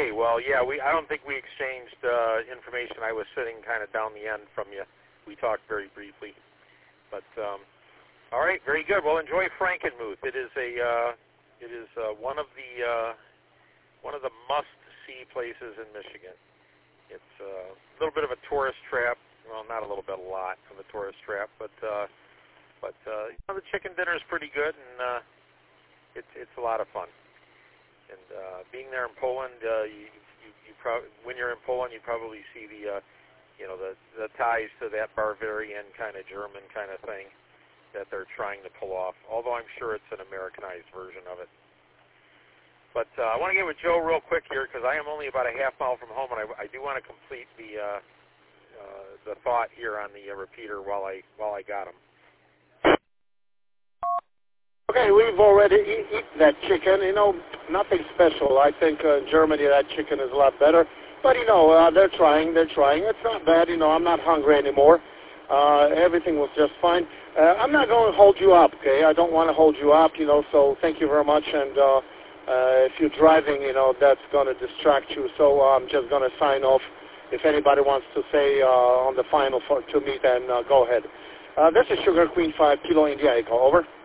Okay, well, yeah, I don't think we exchanged information. I was sitting kind of down the end from you. We talked very briefly, but all right, very good. Well, enjoy Frankenmuth. It is one of the must-see places in Michigan. It's a little bit of a tourist trap. Well, not a little bit, a lot of a tourist trap, but the chicken dinner is pretty good, and it's a lot of fun. And being there in Poland, when you're in Poland, you probably see the ties to that Bavarian kind of German kind of thing that they're trying to pull off. Although I'm sure it's an Americanized version of it. But I want to get with Joe real quick here because I am only about a half mile from home, and I do want to complete the thought here on the repeater while I got him. Okay, we've already eaten that chicken. Nothing special. I think in Germany that chicken is a lot better. But they're trying. It's not bad. I'm not hungry anymore. Everything was just fine. I'm not going to hold you up. Okay, I don't want to hold you up. So thank you very much. And if you're driving, that's going to distract you. So I'm just going to sign off. If anybody wants to say on the final to me, then go ahead. This is Sugar Queen 5 Kilo India Echo. Over.